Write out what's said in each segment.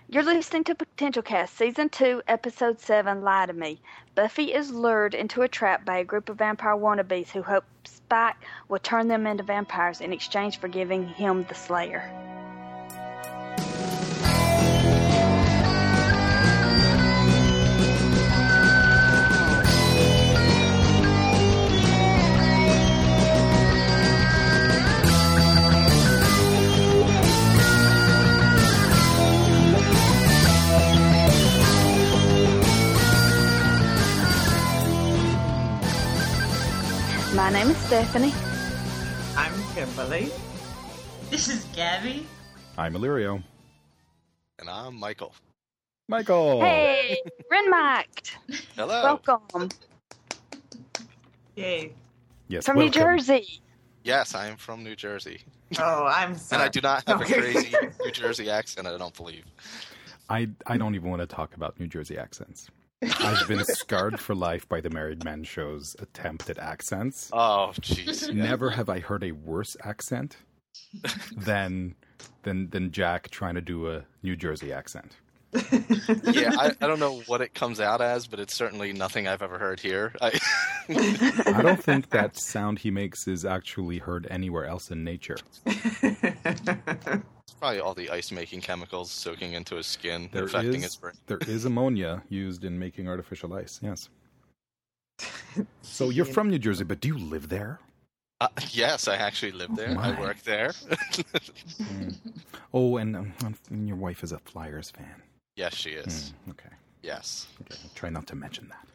You're listening to Potential Cast, Season 2, Episode 7, Lie to Me. Buffy is lured into a trap by a group of vampire wannabes who hope Spike will turn them into vampires in exchange for giving him the Slayer. My name is Stephanie. I'm Kimberly. This is Gabby. I'm Illyrio. And I'm Michael. Michael! Hey, Renmike. Hello. Welcome. Yay. Yes, From New welcome. Jersey. Yes, I am from New Jersey. Oh, I'm And sorry. I do not have a Okay. crazy New Jersey accent, I don't believe. I don't even want to talk about New Jersey accents. I've been scarred for life by the Married Men show's attempt at accents. Oh, jeez. Never have I heard a worse accent than Jack trying to do a New Jersey accent. Yeah, I don't know what it comes out as, but it's certainly nothing I've ever heard here. I don't think that sound he makes is actually heard anywhere else in nature. It's probably all the ice-making chemicals soaking into his skin, affecting his brain. There is ammonia used in making artificial ice, yes. So you're from New Jersey, but do you live there? Yes, I actually live there. My. I work there. Oh, and your wife is a Flyers fan. Yes, she is. Okay. Yes. Okay. I'll try not to mention that.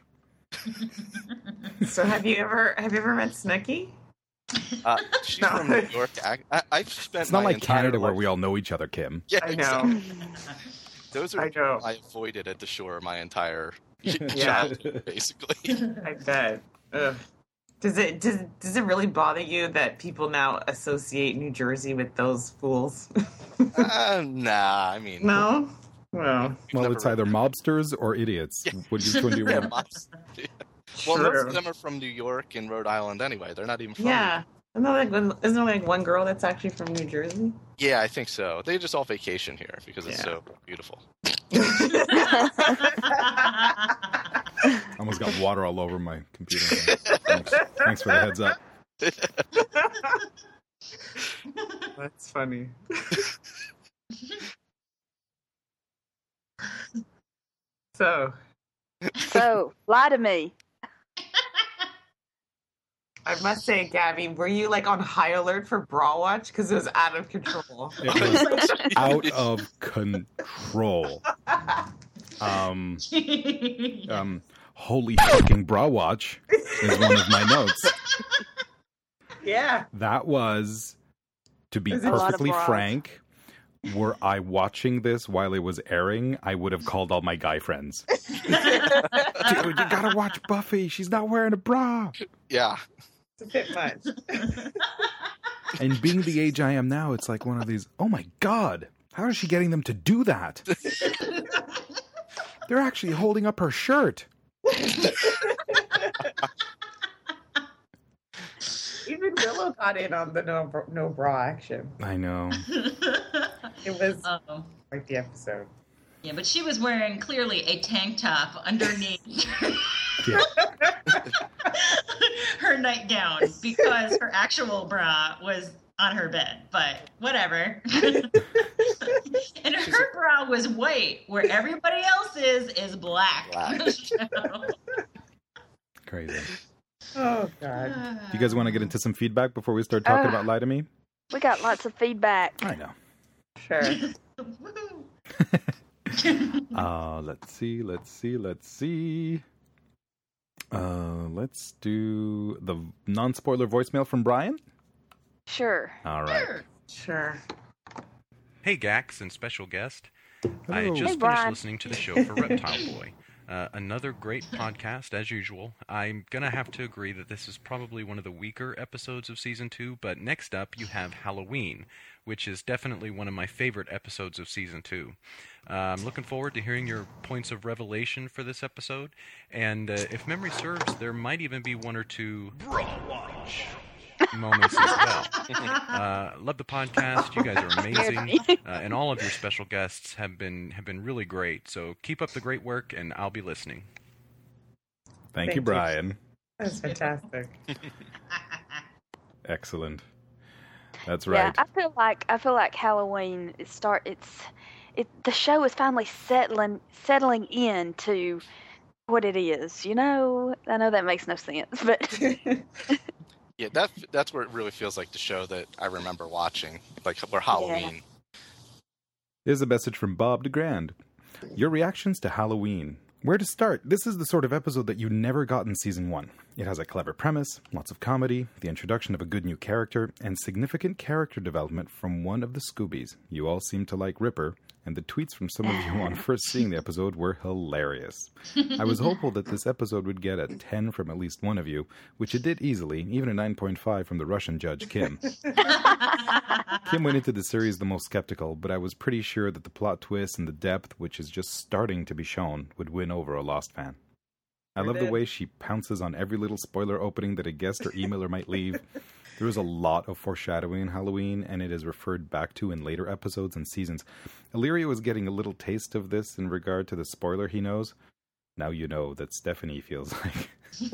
So have you ever met Snooki? She's No. from New York. I've spent It's not my like entire Canada where life- we all know each other, Kim. Yeah, I exactly. know. Those are I know. I avoided at the shore my entire Yeah. childhood, basically. I bet. Ugh. Does it really bother you that people now associate New Jersey with those fools? Nah, I mean... No? Well, Well, Never it's either mobsters or idiots. Which one do you Yeah, want? moms. Yeah. Well, most true. of them are from New York and Rhode Island anyway. They're not even from... Yeah. Isn't there like one girl that's actually from New Jersey? Yeah, I think so. They just all vacation here because it's Yeah. so beautiful. Almost got water all over my computer. Thanks for the heads up. That's funny. So, So, lie to me. I must say, Gabby, were you like on high alert for Bra Watch? Because it was out of control. It was out of control. Holy fucking bra watch is one of my notes. Yeah. That was, to be There's a lot of perfectly bras. frank, were I watching this while it was airing, I would have called all my guy friends. Dude, you gotta watch Buffy. She's not wearing a bra. Yeah. It's a bit much. And being the age I am now, it's like one of these, oh my God, how is she getting them to do that? They're actually holding up her shirt. Even Willow got in on the no bra action. I know. It was Oh. like the episode. Yeah, but she was wearing clearly a tank top underneath Yeah. her nightgown because her actual bra was on her bed. But whatever. And her bra was white, where everybody else is black. Black. Crazy. Oh God. You guys want to get into some feedback before we start talking Uh. about Lie to Me? We got lots of feedback. I know. Sure. Let's see. Let's do the non-spoiler voicemail from Brian. Sure. All right. Sure. Hey, Gax and special guest. I Hello. just Hey, finished Brian. listening to the show for Reptile Boy. Another great podcast, as usual. I'm going to have to agree that this is probably one of the weaker episodes of Season 2, but next up you have Halloween, which is definitely one of my favorite episodes of Season 2. I'm looking forward to hearing your points of revelation for this episode, and if memory serves, there might even be one or two... Bra Watch! moments as well. Love the podcast. You guys are amazing, and all of your special guests have been really great. So keep up the great work, and I'll be listening. Thank you, Brian. That's fantastic. Excellent. That's right. Yeah, I feel like Halloween the show is finally settling into what it is. You know, I know that makes no sense, but Yeah, that's where it really feels like the show that I remember watching, like where Halloween. Here's a message from Bob DeGrand. Your reactions to Halloween. Where to start? This is the sort of episode that you never got in Season 1. It has a clever premise, lots of comedy, the introduction of a good new character, and significant character development from one of the Scoobies. You all seem to like Ripper, and the tweets from some of you on first seeing the episode were hilarious. I was hopeful that this episode would get a 10 from at least one of you, which it did easily, even a 9.5 from the Russian judge, Kim. Kim went into the series the most skeptical, but I was pretty sure that the plot twist and the depth, which is just starting to be shown, would win over a Lost fan. I love the way she pounces on every little spoiler opening that a guest or emailer might leave. There is a lot of foreshadowing in Halloween, and it is referred back to in later episodes and seasons. Illyrio was getting a little taste of this in regard to the spoiler he knows. Now you know that Stephanie feels like.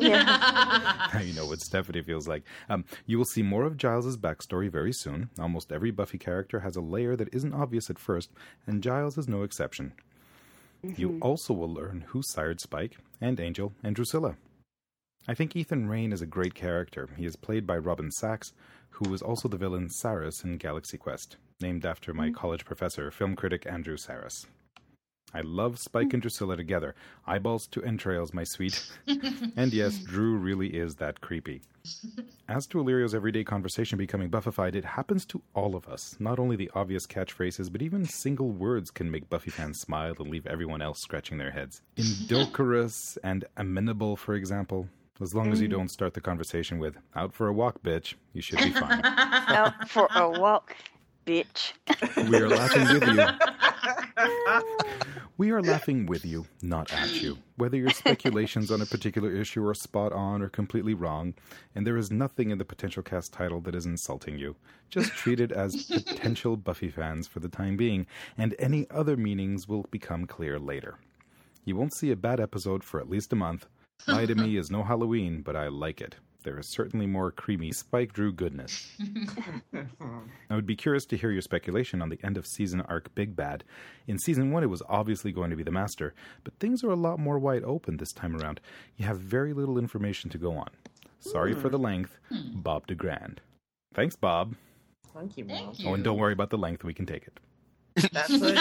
Now you know what Stephanie feels like. You will see more of Giles' backstory very soon. Almost every Buffy character has a layer that isn't obvious at first, and Giles is no exception. You also will learn who sired Spike and Angel and Drusilla. I think Ethan Rayne is a great character. He is played by Robin Sachs, who was also the villain Saris in Galaxy Quest, named after my college professor, film critic Andrew Saris. I love Spike and Drusilla together. Eyeballs to entrails, my sweet. And yes, Drew really is that creepy. As to Illyrio's everyday conversation becoming buffified, it happens to all of us. Not only the obvious catchphrases, but even single words can make Buffy fans smile and leave everyone else scratching their heads. Indolcorous and amenable, for example. As long as you don't start the conversation with, out for a walk, bitch, you should be fine. Out for a walk, bitch. We are laughing with you. We are laughing with you, not at you. Whether your speculations on a particular issue are spot on or completely wrong, and there is nothing in the Potential Cast title that is insulting you. Just treat it as potential Buffy fans for the time being, and any other meanings will become clear later. You won't see a bad episode for at least a month. Lie to Me is no Halloween, but I like it. There is certainly more creamy Spike Drew goodness. I would be curious to hear your speculation on the end of season arc Big Bad. In season 1, it was obviously going to be the Master, but things are a lot more wide open this time around. You have very little information to go on. Sorry for the length, Bob DeGrand. Thanks, Bob. Thank you, Mom. Thank you. Oh, and don't worry about the length, we can take it. That's what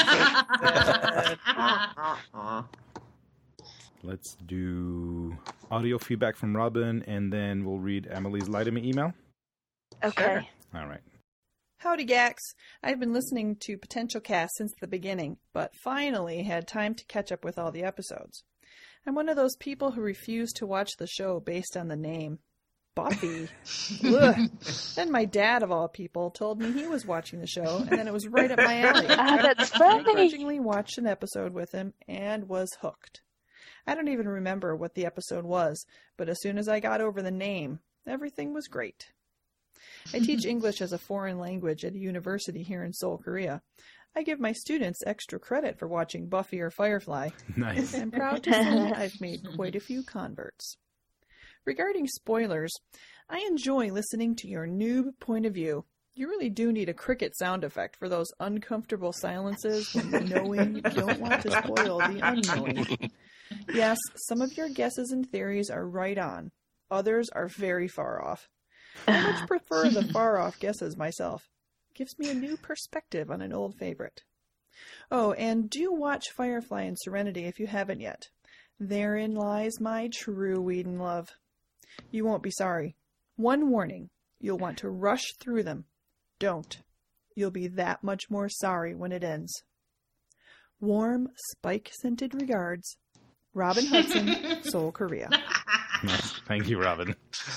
it said. Let's do audio feedback from Robin, and then we'll read Emily's Lie to Me email. Okay. All right. Howdy, Gax. I've been listening to Potential Cast since the beginning, but finally had time to catch up with all the episodes. I'm one of those people who refuse to watch the show based on the name. Buffy. Ugh. Then my dad, of all people, told me he was watching the show, and then it was right up my alley. That's I funny. grudgingly watched an episode with him and was hooked. I don't even remember what the episode was, but as soon as I got over the name, everything was great. I teach English as a foreign language at a university here in Seoul, Korea. I give my students extra credit for watching Buffy or Firefly. Nice. I'm proud to say I've made quite a few converts. Regarding spoilers, I enjoy listening to your noob point of view. You really do need a cricket sound effect for those uncomfortable silences when the knowing don't want to spoil the unknowing. Yes, some of your guesses and theories are right on. Others are very far off. I much prefer the far-off guesses myself. Gives me a new perspective on an old favorite. Oh, and do watch Firefly and Serenity if you haven't yet. Therein lies my true Whedon love. You won't be sorry. One warning. You'll want to rush through them. Don't. You'll be that much more sorry when it ends. Warm, spike-scented regards. Robin Hudson, Seoul, Korea. Nice. Thank you, Robin.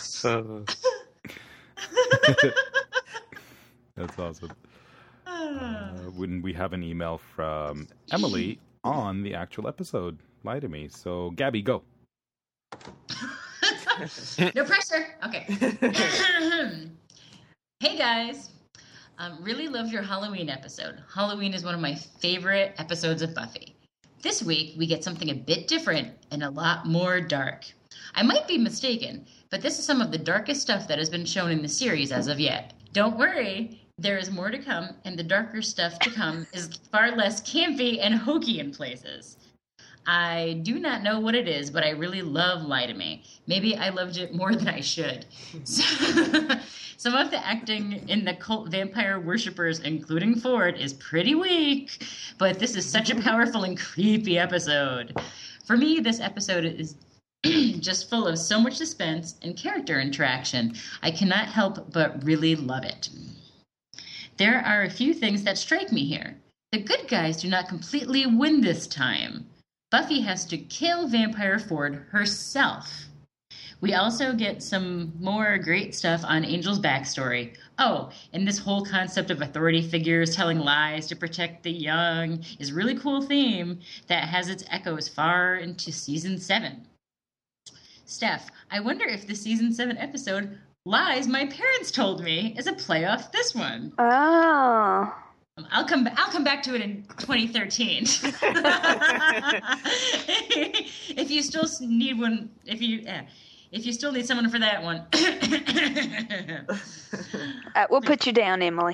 That's awesome. When we have an email from Emily on the actual episode, Lie to Me. So, Gabby, go. No pressure. Okay. Hey guys. Really loved your Halloween episode. Halloween is one of my favorite episodes of Buffy. This week, we get something a bit different and a lot more dark. I might be mistaken, but this is some of the darkest stuff that has been shown in the series as of yet. Don't worry, there is more to come, and the darker stuff to come is far less campy and hokey in places. I do not know what it is, but I really love Lie to Me. Maybe I loved it more than I should. Some of the acting in the cult vampire worshippers, including Ford, is pretty weak, but this is such a powerful and creepy episode. For me, this episode is just full of so much suspense and character interaction. I cannot help but really love it. There are a few things that strike me here. The good guys do not completely win this time. Buffy has to kill Vampire Ford herself. We also get some more great stuff on Angel's backstory. Oh, and this whole concept of authority figures telling lies to protect the young is a really cool theme that has its echoes far into Season 7. Steph, I wonder if the Season 7 episode, Lies My Parents Told Me, is a play off this one. Oh. I'll come back to it in 2013. If you still need one, if you still need someone for that one. We'll put you down, Emily.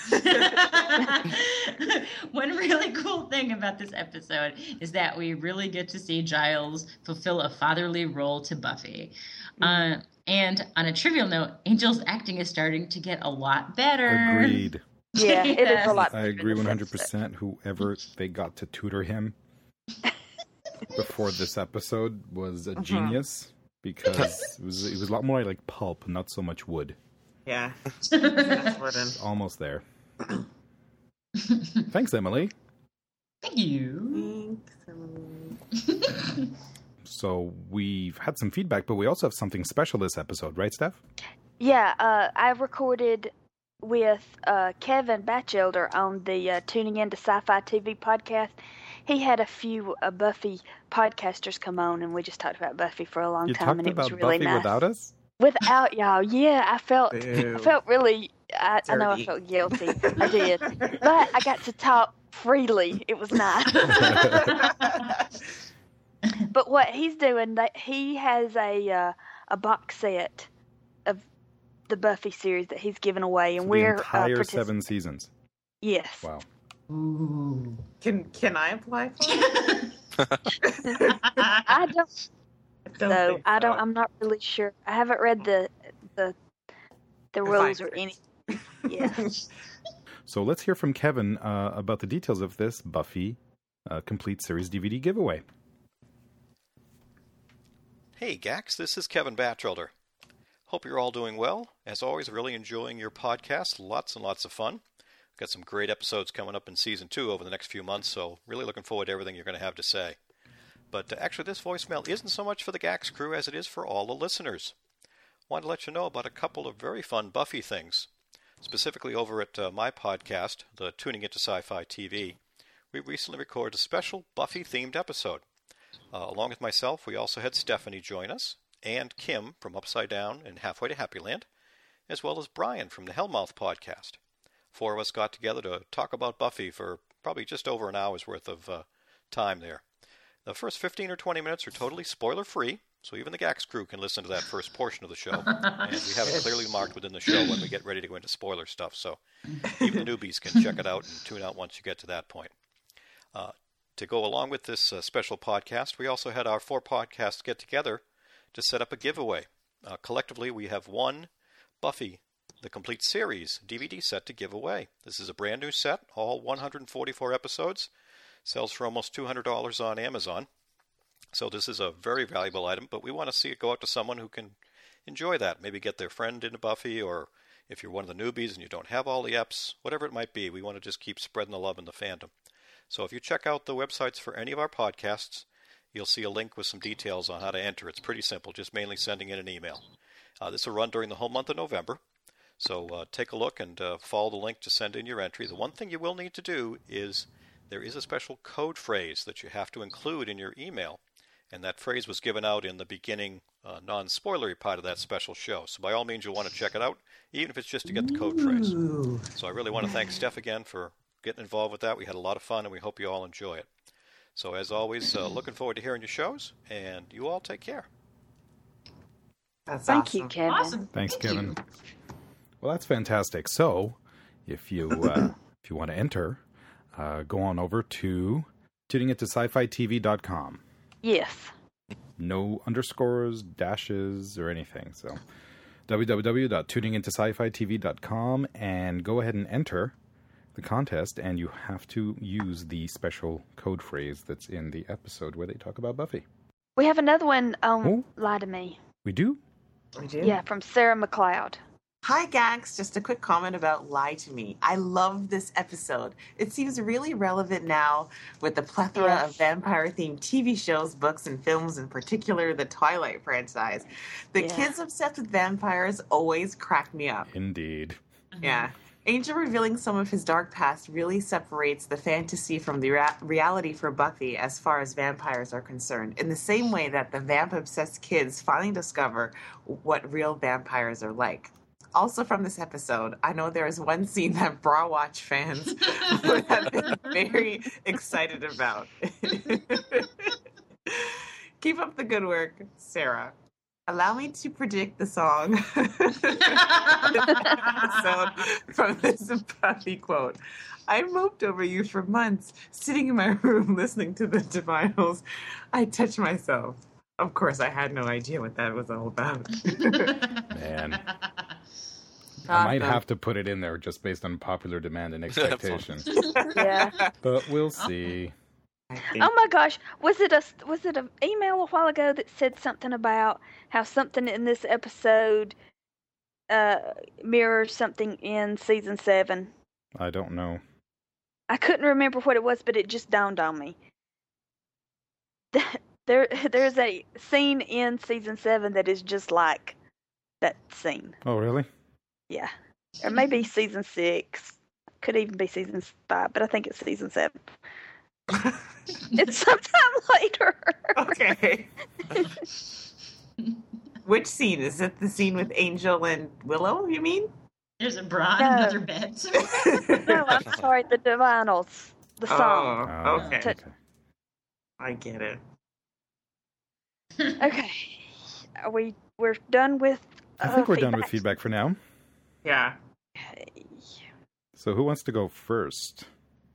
One really cool thing about this episode is that we really get to see Giles fulfill a fatherly role to Buffy. And on a trivial note, Angel's acting is starting to get a lot better. Agreed. Yeah, it is a lot I agree 100%. Whoever they got to tutor him before this episode was a genius, because it was a lot more like pulp, not so much wood. Yeah. Almost there. Thanks, Emily. Thank you. Thanks, Emily. So we've had some feedback, but we also have something special this episode, right, Steph? Yeah, I recorded with Kevin Batchelder on the Tuning Into Sci-Fi TV podcast. He had a few Buffy podcasters come on, and we just talked about Buffy for a long time, and it was really Buffy nice. Without us? Without y'all, yeah, I felt really. I know I Dirty. felt guilty. I did, but I got to talk freely. It was nice. But what he's doing, he has a box set of the Buffy series that he's giving away, and So we're the entire 7 participating. seasons. Yes. Wow. Ooh. Can I apply for it? I don't. So think I don't. so. I'm not really sure. I haven't read the rules or print. any. Yeah. So let's hear from Kevin about the details of this Buffy Complete Series DVD giveaway. Hey Gax, this is Kevin Batchelder. Hope you're all doing well. As always, really enjoying your podcast. Lots and lots of fun. Got some great episodes coming up in Season 2 over the next few months, so really looking forward to everything you're going to have to say. But actually, this voicemail isn't so much for the Gax crew as it is for all the listeners. Wanted to let you know about a couple of very fun Buffy things. Specifically over at my podcast, the Tuning Into Sci-Fi TV, we recently recorded a special Buffy-themed episode. Along with myself, we also had Stephanie join us, and Kim from Upside Down and Halfway to Happyland, as well as Brian from the Hellmouth podcast. 4 of us got together to talk about Buffy for probably just over an hour's worth of time there. The first 15 or 20 minutes are totally spoiler-free, so even the Gax crew can listen to that first portion of the show. And we have it clearly marked within the show when we get ready to go into spoiler stuff, so even the newbies can check it out and tune out once you get to that point. To go along with this special podcast, we also had our 4 podcasts get together to set up a giveaway. Collectively, we have one Buffy, the Complete Series DVD set to give away. This is a brand new set, all 144 episodes. Sells for almost $200 on Amazon. So this is a very valuable item, but we want to see it go out to someone who can enjoy that. Maybe get their friend into Buffy, or if you're one of the newbies and you don't have all the eps, whatever it might be, we want to just keep spreading the love in the fandom. So if you check out the websites for any of our podcasts, you'll see a link with some details on how to enter. It's pretty simple, just mainly sending in an email. This will run during the whole month of November. So take a look and follow the link to send in your entry. The one thing you will need to do is there is a special code phrase that you have to include in your email, And that phrase was given out in the beginning non-spoilery part of that special show. So by all means, you'll want to check it out, even if it's just to get the code phrase. So I really want to thank Steph again for getting involved with that. We had a lot of fun, and we hope you all enjoy it. So as always, looking forward to hearing your shows, and you all take care. That's Thank awesome. you, Kevin. Awesome. Thanks, Thank Kevin. you. Well, that's fantastic. So, if you if you want to enter, go on over to tuninginto-sci-fi-tv.com. Yes. No underscores, dashes, or anything. So, www.tuninginto-sci-fi-tv.com, and go ahead and enter the contest, and you have to use the special code phrase that's in the episode where they talk about Buffy. We have another one, Oh. Lie to Me. We do? We do? Yeah, from Sarah McLeod. Hi, Gax. Just a quick comment about Lie to Me. I love this episode. It seems really relevant now with the plethora of vampire-themed TV shows, books, and films, in particular the Twilight franchise. The kids obsessed with vampires always crack me up. Indeed. Yeah. Angel revealing some of his dark past really separates the fantasy from the reality for Buffy as far as vampires are concerned, in the same way that the vamp-obsessed kids finally discover what real vampires are like. Also from this episode, I know there is one scene that Bra Watch fans would have been very excited about. Keep up the good work, Sarah. Allow me to predict the song episode from this Buffy quote. I moped over you for months, sitting in my room listening to the Divinyls. I touched myself. Of course, I had no idea what that was all about. Man. I might have to put it in there just based on popular demand and expectation. Yeah. But we'll see. Oh my gosh, was it an email a while ago that said something about how something in this episode mirrors something in season 7? I don't know. I couldn't remember what it was, but it just dawned on me. There's a scene in season 7 that is just like that scene. Oh, really? Yeah. Or maybe season 6. Could even be season 5, but I think it's season 7. It's sometime later. Okay. Which scene? Is it the scene with Angel and Willow, you mean? There's a bra in No. another bed. No, I'm sorry, the Divinyls. The song. Oh, okay. okay. I get it. Okay. We're done with I think we're done with feedback. feedback for now. Yeah. Okay. So who wants to go first?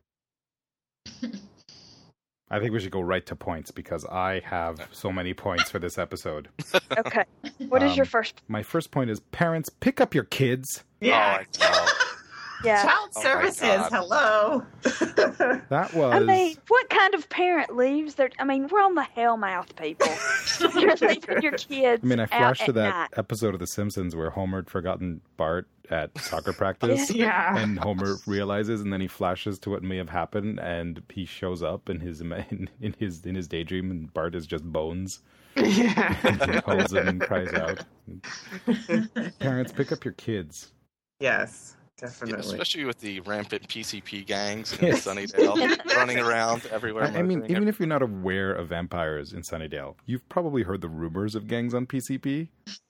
I think we should go right to points because I have so many points for this episode. Okay. What is your first? My first point is parents, pick up your kids. Yeah. Yeah. Child Oh my services, God. hello. That was... I mean, what kind of parent leaves their... I mean, we're on the Hellmouth, people. You're leaving your kids I mean, I out flashed to at that night. episode of The Simpsons where Homer had forgotten Bart at soccer practice. Yeah. And Homer realizes, and then he flashes to what may have happened, and he shows up in his daydream, and Bart is just bones. Yeah. And he calls him and cries out. Parents, pick up your kids. Yes, Yeah, definitely. especially with the rampant PCP gangs in Yes. Sunnydale running around everywhere. I mean, murdering even if you're not aware of vampires in Sunnydale, you've probably heard the rumors of gangs on PCP.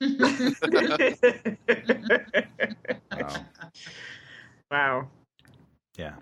Wow. Wow. Yeah.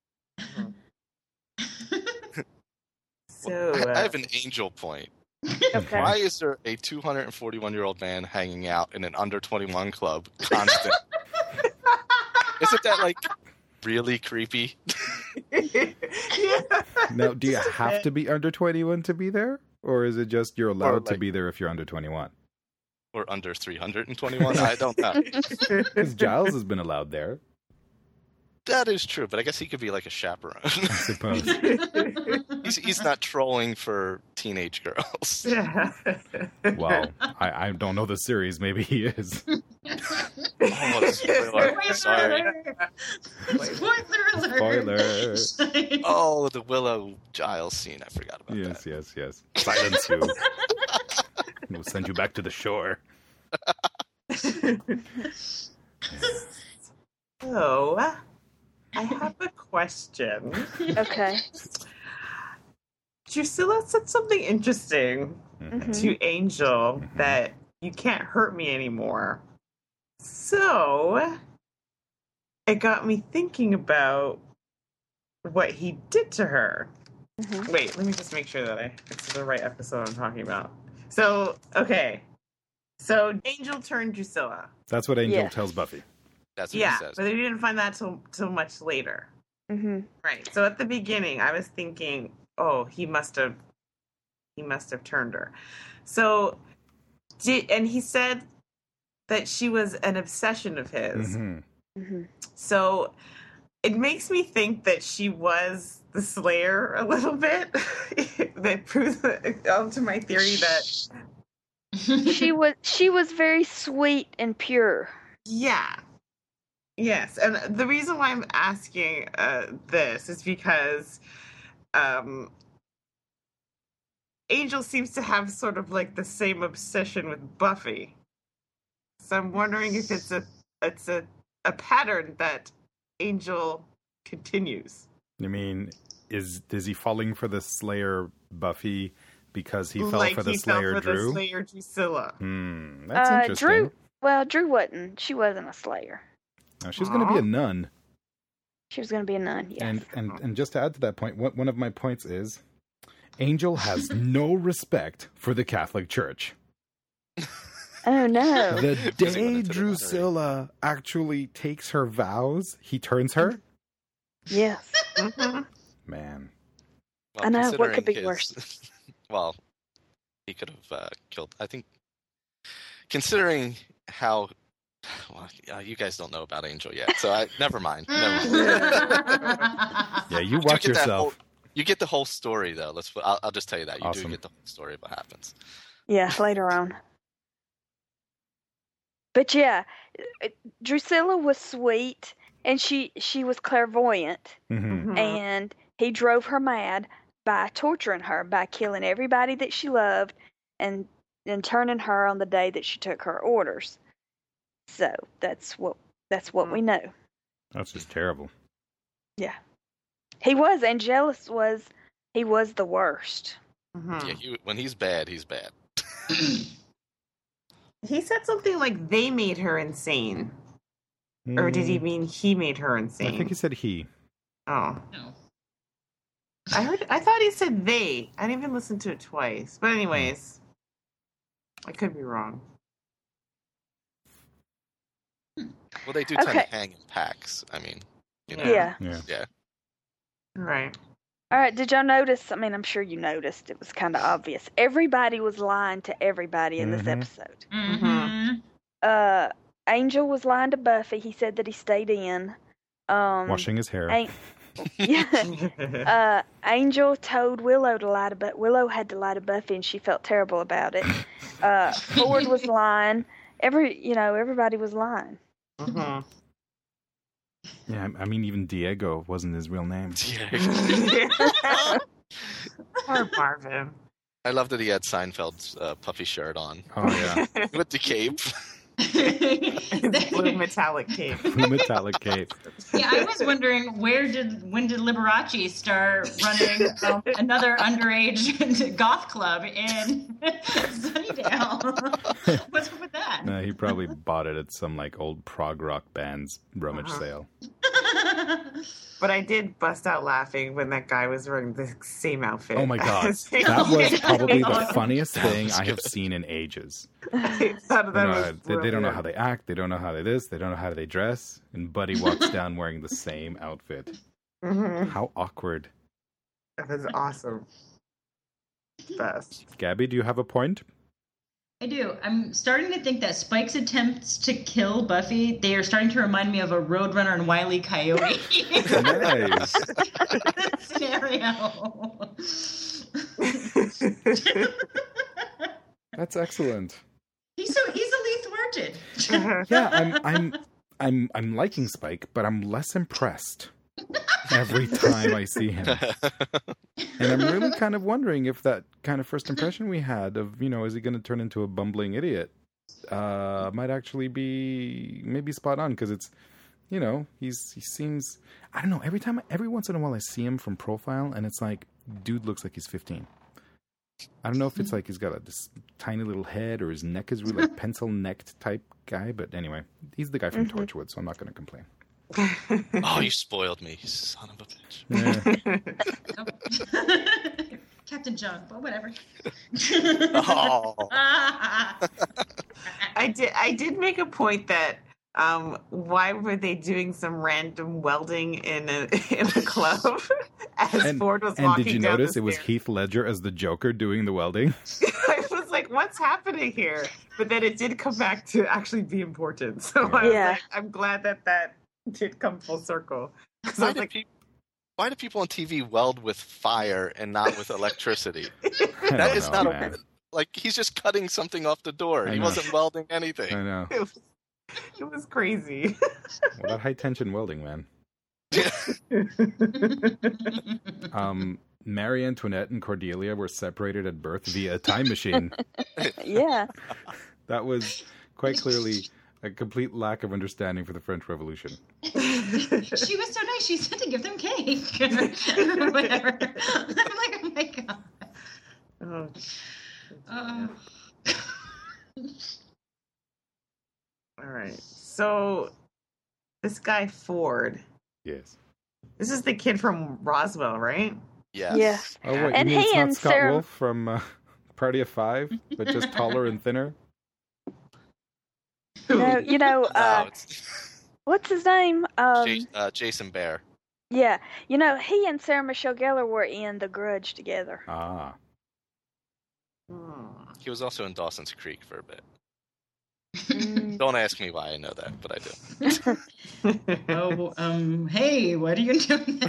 So, I have an angel point. Okay. Why is there a 241-year-old man hanging out in an under 21 club constant? Isn't that like really creepy? yeah. Now, do you have to be under 21 to be there? Or is it just you're allowed to like- be there if you're under 21? Or under 321? I don't know. Because Giles has been allowed there, That is true, but I guess he could be like a chaperone. I suppose. he's not trolling for teenage girls. Yeah. Well, I don't know the series. Maybe he is. Oh, spoiler. Sorry. Spoiler alert. Spoiler. Oh, the Willow Giles scene. I forgot about Yes, that. yes. Silence you. We'll send you back to the shore. So, I have a question. Okay. Drusilla said something interesting to Angel that you can't hurt me anymore. So it got me thinking about what he did to her. Wait, let me just make sure that it's the right episode I'm talking about. So, okay. So Angel turned Drusilla. That's what Angel tells Buffy. That's what he says. But they didn't find that till much later. Right. So at the beginning, I was thinking, oh, he must have turned her. So, and he said that she was an obsession of his. So it makes me think that she was the Slayer a little bit. That proves onto my theory that she was very sweet and pure. Yeah. Yes, and the reason why I'm asking this is because Angel seems to have sort of like the same obsession with Buffy. So I'm wondering if it's a pattern that Angel continues. You mean, is he falling for the Slayer Buffy because he fell like for the he Slayer fell for Drew? The Slayer Drusilla. That's interesting. Drew wasn't. She wasn't a Slayer. No, she was going to be a nun. She was going to be a nun, yes. And just to add to that point, one of my points is Angel has no respect for the Catholic Church. Oh, no. The day Drusilla actually takes her vows, he turns her? Yes. Man. Well, I know, what could be worse? Well, he could have killed... I think, considering how... Well, you guys don't know about Angel yet, so never mind. Yeah, you watch yourself. You get the whole story, though. I'll just tell you that. You Awesome. do get the whole story of what happens. Yeah, later on. But yeah, Drusilla was sweet, and she was clairvoyant, and he drove her mad by torturing her, by killing everybody that she loved, and turning her on the day that she took her orders. So that's what we know. That's just terrible. Yeah, he was, and Jealous was. He was the worst. Yeah, when he's bad, he's bad. He said something like they made her insane. Or did he mean he made her insane? I think he said he. Oh. No. I thought he said they. I didn't even listen to it twice. But anyways, I could be wrong. Well, they do tend to hang in packs. I mean, you know. Yeah. Right. All right, did y'all notice? I mean, I'm sure you noticed. It was kind of obvious. Everybody was lying to everybody in this episode. Angel was lying to Buffy. He said that he stayed in. Washing his hair. Angel told Willow to lie to Buffy. Willow had to lie to Buffy, and she felt terrible about it. Ford was lying. Everybody was lying. Yeah, I mean, even Diego wasn't his real name. Poor Marvin. I love that he had Seinfeld's puffy shirt on. Oh, yeah. With the cape. Blue metallic cape. Blue metallic cape. Yeah, I was wondering when did Liberace start running another underage goth club in Sunnydale? What's up with that? No, he probably bought it at some old prog rock band's rummage sale. But I did bust out laughing when that guy was wearing the same outfit. Oh my god, that was probably the funniest thing I have seen in ages. I thought that was they don't know how they act, they don't know how they this, they don't know how they dress, and Buddy walks down wearing the same outfit. How awkward. That was awesome. Best. Gabby, do you have a point? I do. I'm starting to think that Spike's attempts to kill Buffy, they are starting to remind me of a Roadrunner and Wile E. Coyote Nice. scenario. That's excellent. He's so easily thwarted. Yeah, I'm liking Spike, but I'm less impressed every time I see him. And I'm really kind of wondering if that kind of first impression we had of, is he going to turn into a bumbling idiot, might actually be maybe spot on, because it's, he seems, I don't know, every once in a while I see him from profile, and it's like, dude looks like he's 15. I don't know if it's like he's got this tiny little head or his neck is really like pencil-necked type guy, but anyway, he's the guy from Torchwood, so I'm not going to complain. Oh, you spoiled me, you son of a bitch. Yeah. Captain John, but whatever. Oh. I did make a point that why were they doing some random welding in a club as Ford was walking down the stairs? And did you notice it was Heath Ledger as the Joker doing the welding? I was like, what's happening here? But then it did come back to actually be important. So I was like, I'm glad that did come full circle. Why do people on TV weld with fire and not with electricity? That is not like he's just cutting something off the door. He wasn't welding anything. I know. It was crazy. Well, that high tension welding, man. Marie Antoinette and Cordelia were separated at birth via a time machine. Yeah. That was quite clearly a complete lack of understanding for the French Revolution. She was so nice. She said to give them cake or whatever. I'm like, oh my god. All right. So this guy Ford. Yes. This is the kid from Roswell, right? Yes. Yeah. Oh wait, And you mean he it's not and Scott Sarah- Wolf from Party of Five, but just taller and thinner? No, No, it's what's his name? Jason Bear. Yeah, he and Sarah Michelle Gellar were in The Grudge together. Ah. He was also in Dawson's Creek for a bit. Mm. Don't ask me why I know that, but I do. Oh, hey, what are you doing?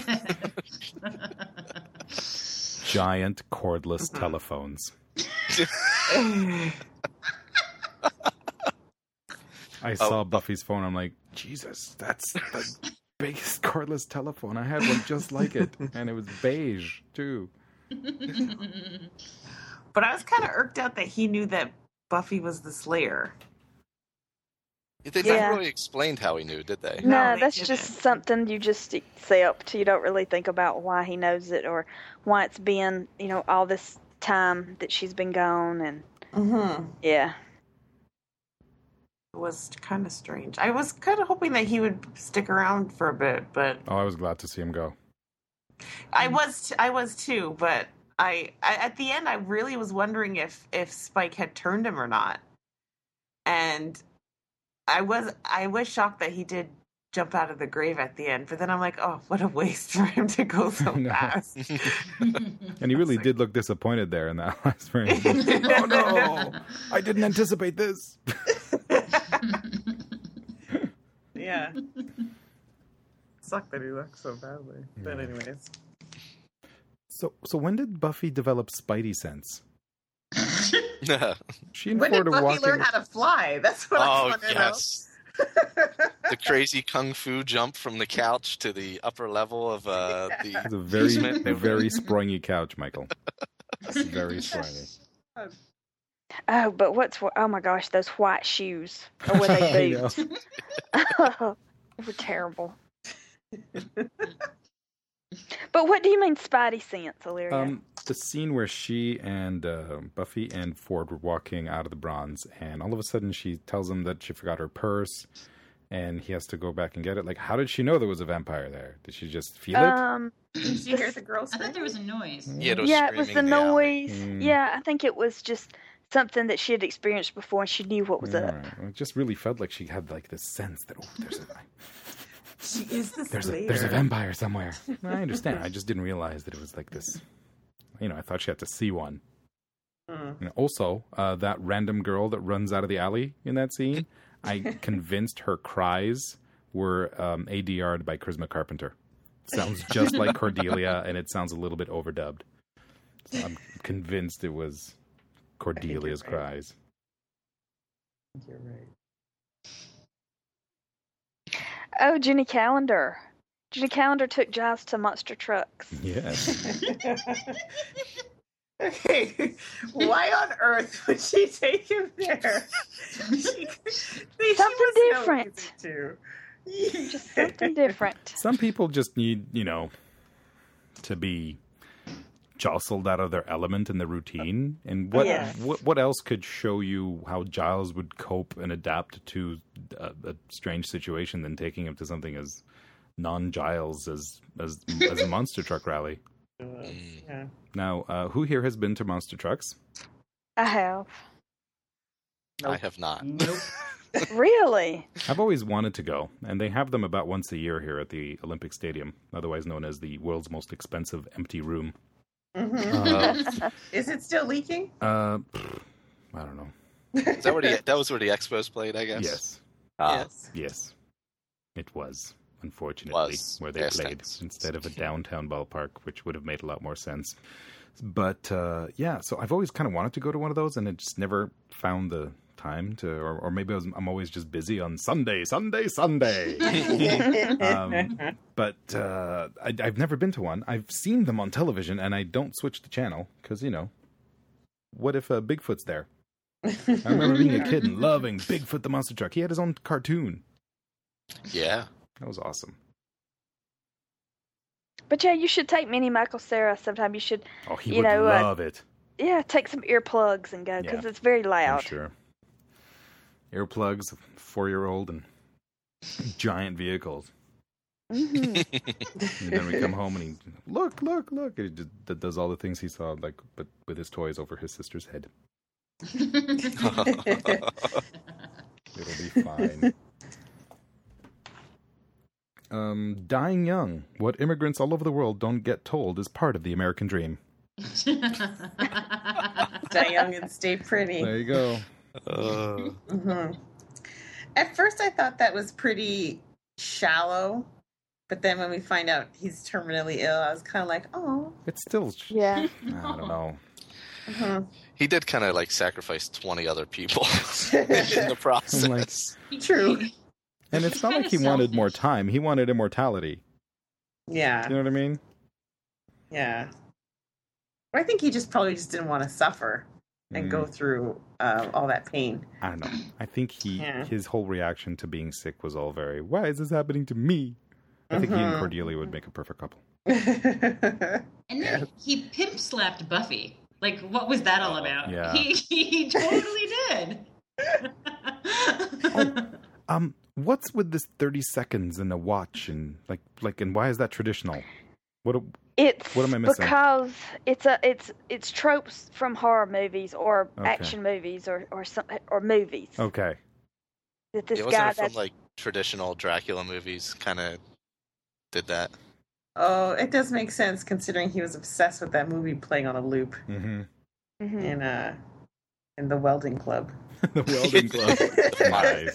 Giant cordless telephones. I saw Buffy's phone. I'm like, Jesus, that's the biggest cordless telephone. I had one just like it, and it was beige too. But I was kind of irked out that he knew that Buffy was the Slayer. They never really explained how he knew, did they? No, they that's didn't. just something you just accept. You don't really think about why he knows it or why it's been, all this time that she's been gone. And yeah. It was kind of strange. I was kind of hoping that he would stick around for a bit, but Oh, I was glad to see him go. I was too. But I at the end, I really was wondering if Spike had turned him or not, and I was shocked that he did jump out of the grave at the end. But then I'm like, oh, what a waste for him to go so fast. And he really did look disappointed there in that last frame. Oh no, I didn't anticipate this. Yeah. Sucked that he looked so badly. But anyways. So when did Buffy develop Spidey sense? She and When did Ford are Buffy walking. learn how to fly? That's what I want to yes. The crazy kung fu jump from the couch to the upper level of It's the a very springy couch, Michael. It's very springy. Oh, but oh my gosh, those white shoes. Or were they I boots? know. They were terrible. But what do you mean Spidey sense, Illyria? The scene where she and Buffy and Ford were walking out of the bronze, and all of a sudden she tells him that she forgot her purse, and he has to go back and get it. Like, how did she know there was a vampire there? Did she just feel it? Did you hear the girl I scream? thought there was a noise. Yeah, It was the in alley. noise. Yeah, I think it was just something that she had experienced before, and she knew what was up. Right. Well, it just really felt like she had like this sense that She is the Slayer. there's a vampire somewhere. I understand. I just didn't realize that it was like this. I thought she had to see one. And also, that random girl that runs out of the alley in that scene, I convinced her cries were ADR'd by Charisma Carpenter. Sounds just like Cordelia, and it sounds a little bit overdubbed. So I'm convinced it was Cordelia's cries. You're right. Oh, Jenny Calendar. Jenny Calendar took Giles to Monster Trucks. Yes. Okay, why on earth would she take him there? Something different. Just something different. Some people just need, to be jostled out of their element in the routine. And what else could show you how Giles would cope and adapt to a strange situation than taking him to something as non-Giles as a monster truck rally? Yeah. Now, who here has been to monster trucks? I have. I have not. Nope. Really? I've always wanted to go, and they have them about once a year here at the Olympic Stadium, otherwise known as the world's most expensive empty room. Mm-hmm. Is it still leaking? I don't know. Is that was where the Expos played, I guess? Yes. Yes. Yes. It was, unfortunately, where they played thanks. instead of a downtown ballpark, which would have made a lot more sense. But, so I've always kind of wanted to go to one of those, and I just never found the time to, or maybe I'm always just busy on Sunday. But I've never been to one. I've seen them on television, and I don't switch the channel, because, what if Bigfoot's there? I remember being a kid and loving Bigfoot the Monster Truck. He had his own cartoon. Yeah. That was awesome. But yeah, you should take Minnie Michael Sarah sometime. You should, Oh, he would love it. yeah, take some earplugs and go, because it's very I'm loud. sure. Earplugs, 4-year-old, and giant vehicles. Mm-hmm. And then we come home and he, look. And he just does all the things he saw, but with his toys over his sister's head. It'll be fine. Dying young. What immigrants all over the world don't get told is part of the American dream. Die young and stay pretty. There you go. Mm-hmm. At first, I thought that was pretty shallow, but then when we find out he's terminally ill, I was kind of like, oh. It's still... Yeah. I don't know. Mm-hmm. He did kind of sacrifice 20 other people in the process. True. And it's not like he wanted more time. He wanted immortality. Yeah. You know what I mean? Yeah. I think he probably just didn't want to suffer and go through all that pain. I don't know. I think his whole reaction to being sick was all very, why is this happening to me? I think he and Cordelia would make a perfect couple. And then he pimp slapped Buffy. What was that all about? Yeah. He totally did. What's with this 30 seconds and a watch and and why is that traditional? What am I missing? Because it's tropes from horror movies or action movies or movies. Okay. That this Wasn't guy it from traditional Dracula movies kind of did that? Oh, it does make sense considering he was obsessed with that movie playing on a loop Mm-hmm. in the welding club. The welding club. Nice.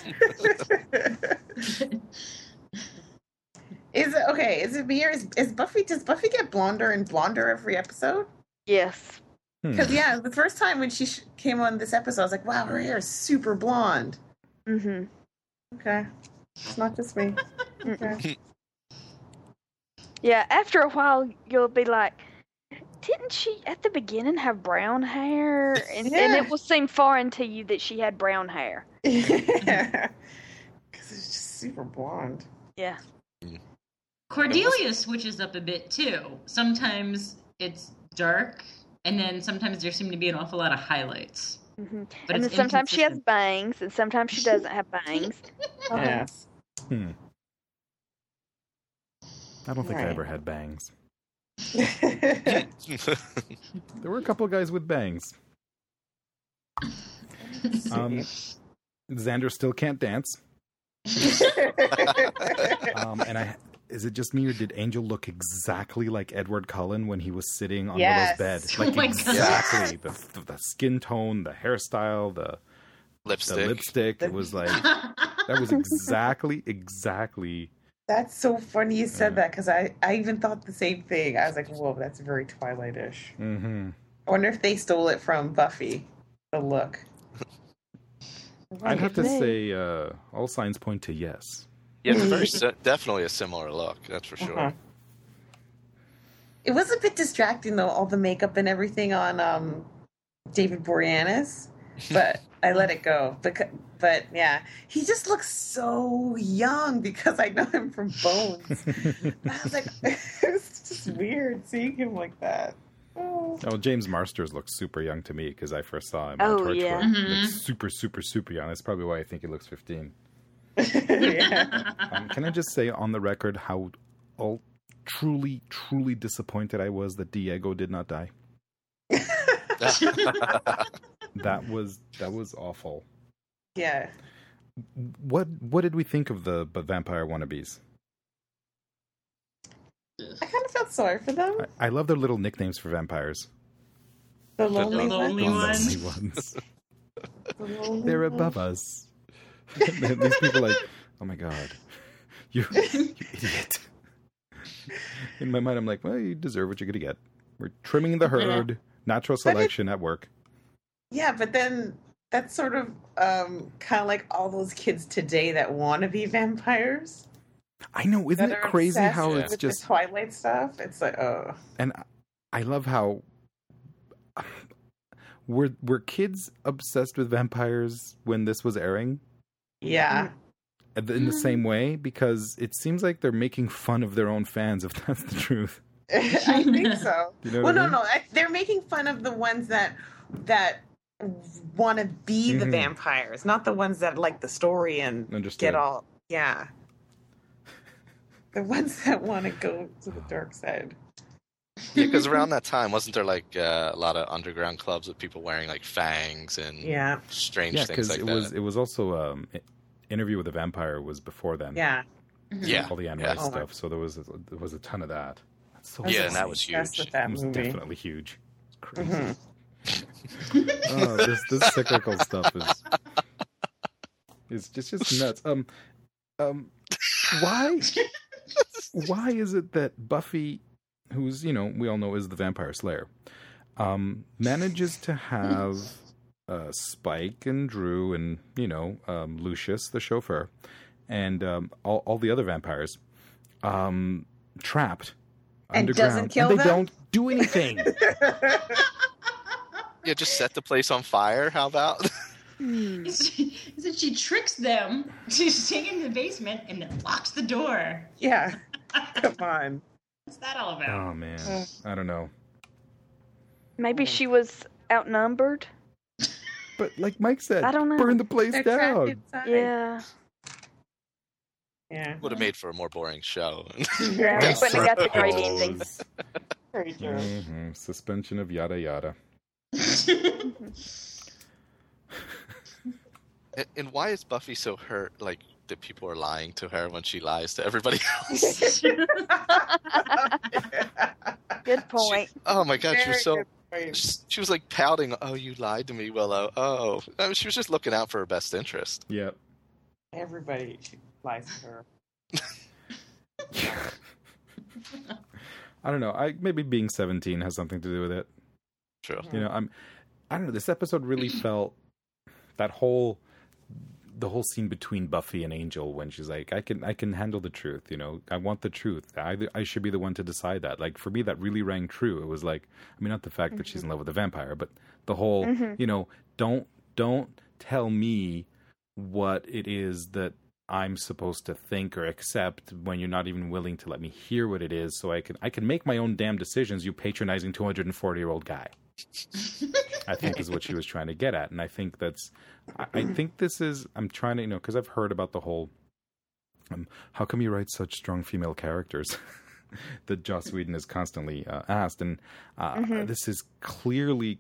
Is it me or is Buffy? Does Buffy get blonder and blonder every episode? Yes. Because the first time when she came on this episode, I was like, "Wow, her hair is super blonde." Mm-hmm. Okay, it's not just me. Okay. Yeah. After a while, you'll be like, "Didn't she at the beginning have brown hair?" And it will seem foreign to you that she had brown hair. Yeah. Because it's just super blonde. Yeah. Cordelia switches up a bit too. Sometimes it's dark, and then sometimes there seem to be an awful lot of highlights. Mm-hmm. But And then it's sometimes she has inconsistent. bangs, and sometimes she doesn't have bangs. Yeah. I don't think I Right. ever had bangs. There were a couple of guys with bangs. Xander still can't dance. Is it just me or did Angel look exactly like Edward Cullen when he was sitting on Yes. Willow's bed? Oh my God. Exactly. The skin tone, the hairstyle, the lipstick. It was that was exactly. That's so funny you said that because I even thought the same thing. I was like, whoa, that's very Twilight-ish. Mm-hmm. I wonder if they stole it from Buffy, the look. I'd have to say all signs point to yes. Yeah, it's definitely a similar look, that's for sure. It was a bit distracting, though, all the makeup and everything on David Boreanaz, but I let it go. But yeah, he just looks so young because I know him from Bones. I was like, it's just weird seeing him like that. Oh. Oh, James Marsters looks super young to me because I first saw him Oh, on Torchwood. yeah. Looks super, super, super young. That's probably why I think he looks 15. Yeah. Can I just say on the record how truly, truly disappointed I was that Diego did not die? That was awful. Yeah. What did we think of the vampire wannabes? I kind of felt sorry for them. I love their little nicknames for vampires. The lonely lonely ones. ones. Ones. The lonely They're ones. above us. These people are like, oh my god, you idiot. In my mind, I'm like, well, you deserve what you're gonna get. We're trimming the herd, natural selection at work. Yeah, but then that's sort of kind of like all those kids today that want to be vampires. I know, isn't That it are crazy obsessed how with it's the just. Twilight stuff. It's like, oh. And I love how were kids obsessed with vampires when this was airing Yeah. in the same way, because it seems like they're making fun of their own fans, if that's the truth. I think so. You know Well, what I no, mean? no. They're making fun of the ones that want to be the Mhm. vampires, not the ones that like the story and Understood. get all. Yeah. The ones that want to go to the dark side. Yeah, because around that time, wasn't there like a lot of underground clubs with people wearing like fangs and Yeah. strange Yeah, things because like that? it was also Interview with a Vampire was before then. Yeah. Yeah, All the Anne yeah. Rice Oh my- so there was a ton of that. That's so Yeah, awesome. and that was obsessed huge. with that It was movie. definitely huge. It's crazy. Mhm. Oh, this cyclical stuff is just nuts. Why is it that Buffy, who's we all know is the Vampire Slayer, manages to have Spike and Drew and Lucius the chauffeur and all the other vampires trapped And underground, doesn't kill and they them? don't do anything. Yeah, just set the place on fire. How about? So she tricks them to sing in the basement and then locks the door. Yeah. Come on. What's that all about? Oh man, I don't know. Maybe she was outnumbered. But like Mike said, I don't know. burn the place They're trapped down. inside. Yeah. Yeah. Would have made for a more boring show. Yeah, they wouldn't have got the great ending. Very true. Mm-hmm. Suspension of yada yada. And why is Buffy so hurt? Like that people are lying to her when she lies to everybody else. Good point. Oh my god, she was so. Very good point. She was like pouting. Oh, you lied to me, Willow. Oh, I mean, she was just looking out for her best interest. Yep. Everybody lies to her. I don't know. Maybe being 17 has something to do with it. Sure. I don't know. This episode really felt the whole scene between Buffy and Angel when she's like, I can handle the truth. I want the truth. I should be the one to decide that. Like for me, that really rang true. It was like, I mean, not the fact that she's in love with a vampire, but the whole, don't tell me what it is that I'm supposed to think or accept when you're not even willing to let me hear what it is, so I can make my own damn decisions. You patronizing 240-year-old guy. I think is what she was trying to get at, and I think this is. I'm trying to because I've heard about the whole. How come you write such strong female characters? That Joss Whedon is constantly asked, and this is clearly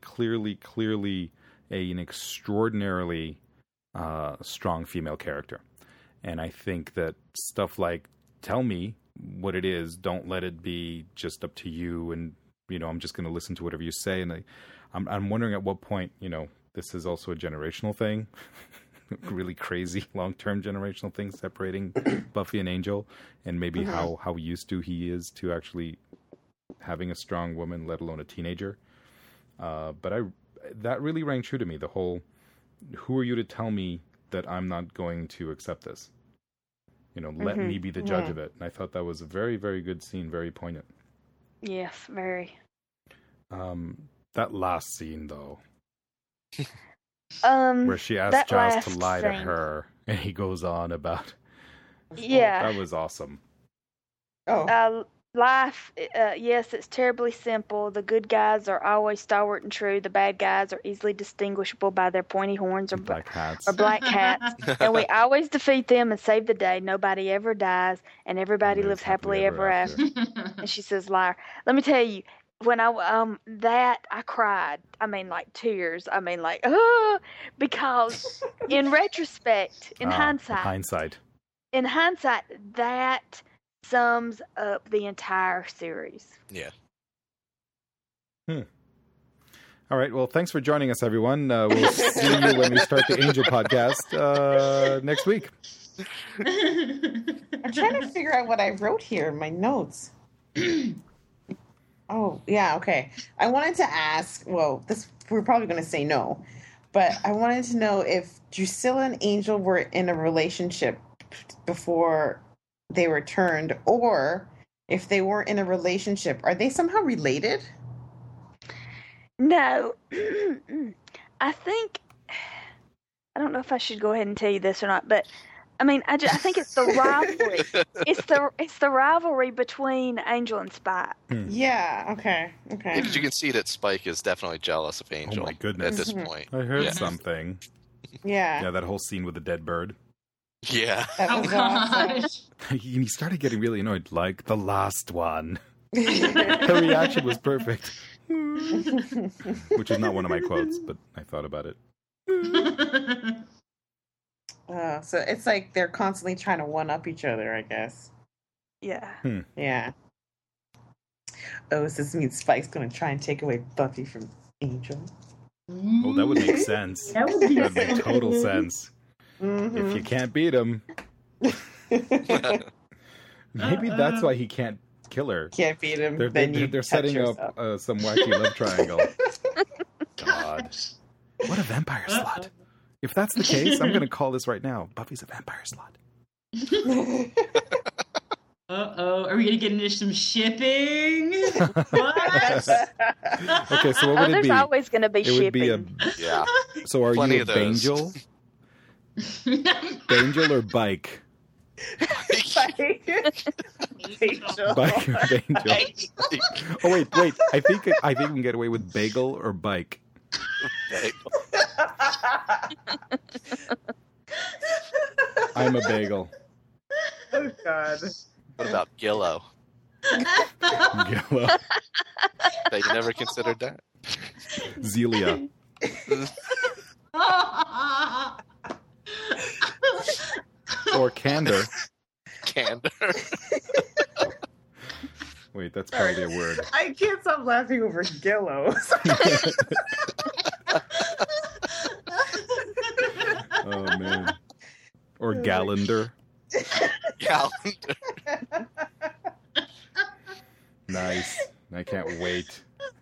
an extraordinarily strong female character. And I think that stuff like, tell me what it is, don't let it be just up to you, and, I'm just going to listen to whatever you say. And I'm wondering at what point, this is also a generational thing, really crazy long-term generational thing separating Buffy and Angel, and maybe how used to he is to actually having a strong woman, let alone a teenager. But that really rang true to me, the whole, who are you to tell me that I'm not going to accept this? Let me be the judge of it. And I thought that was a very, very good scene, very poignant. Yes, very. That last scene, though, Where where she asks Giles to lie to her, and he goes on about. Yeah. That was awesome. Oh. Life, yes, it's terribly simple. The good guys are always stalwart and true. The bad guys are easily distinguishable by their pointy horns or Black hats. or black hats. And we always defeat them and save the day. Nobody ever dies, and everybody lives happily ever after. And she says, liar. Let me tell you, when I cried. I mean, like tears. I mean, like, because in retrospect, in hindsight, that sums up the entire series. Yeah. All right. Well, thanks for joining us, everyone. We'll see you when we start the Angel podcast next week. I'm trying to figure out what I wrote here in my notes. Oh, yeah, okay. I wanted to ask, well, we're probably going to say no, but I wanted to know if Drusilla and Angel were in a relationship before they were turned, or if they weren't in a relationship, are they somehow related? No. I think, I don't know if I should go ahead and tell you this or not, but I mean, I think it's the rivalry. It's the rivalry between Angel and Spike. Yeah. Okay. Because you can see that Spike is definitely jealous of Angel. Oh my goodness! At this point, I heard something. Yeah. Yeah, that whole scene with the dead bird. Yeah. That was awesome. He started getting really annoyed, like the last one. Her reaction was perfect. Which is not one of my quotes, but I thought about it. So it's like they're constantly trying to one-up each other, I guess. Yeah. Yeah. Oh, so this means Spike's going to try and take away Buffy from Angel. Oh, that would make sense. That would make total sense. Mm-hmm. If you can't beat him. Maybe that's why he can't kill her. Can't beat him. They're setting up some wacky love triangle. God. What a vampire slut. If that's the case, I'm going to call this right now. Buffy's a vampire slut. Uh-oh. Are we going to get into some shipping? What? Okay, so what would it be? There's always going to be shipping. Yeah. So are Plenty you a of those. Bangel? Bangel or Bike? Bike or Bangel? Oh, wait. I think we can get away with Bagel or Bike. I'm a bagel. Oh, God. What about Gillo? Gillo. They never considered that. Zelia. Or Candor. Candor. Wait, that's probably a word. I can't stop laughing over Gillo. Oh, man. Or Gallander. Calendar. Nice. I can't wait.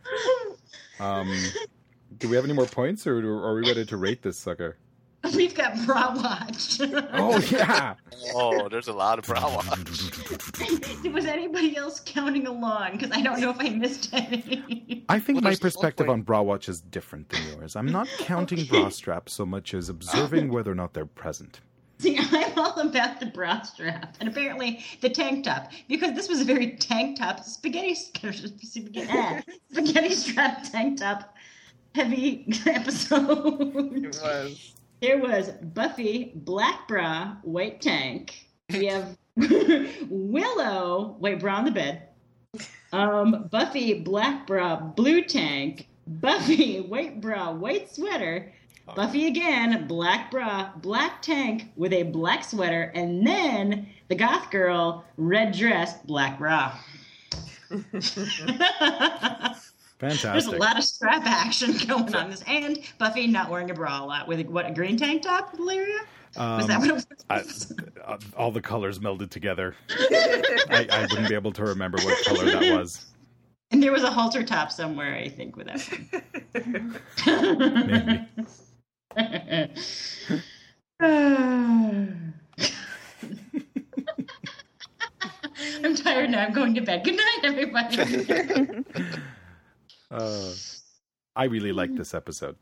Do we have any more points, or are we ready to rate this sucker? We've got Bra Watch. Oh, yeah. Oh, there's a lot of Bra Watch. Was anybody else counting along? Because I don't know if I missed any. I think Well, my there's perspective one on bra watch is different than yours. I'm not counting bra straps so much as observing whether or not they're present. See, I'm all about the bra strap and apparently the tank top because this was a very tank top spaghetti strap tank top heavy episode. It was. There was Buffy, black bra, white tank. We have Willow, white bra on the bed. Buffy, black bra, blue tank. Buffy, white bra, white sweater. Buffy again, black bra, black tank with a black sweater. And then the goth girl, red dress, black bra. Fantastic. There's a lot of strap action going on this. And Buffy not wearing a bra a lot with a green tank top, Valeria? Was that what it was? All the colors melded together. I wouldn't be able to remember what color that was. And there was a halter top somewhere, I think, with that one. Maybe. I'm tired now. I'm going to bed. Good night, everybody. I really liked this episode.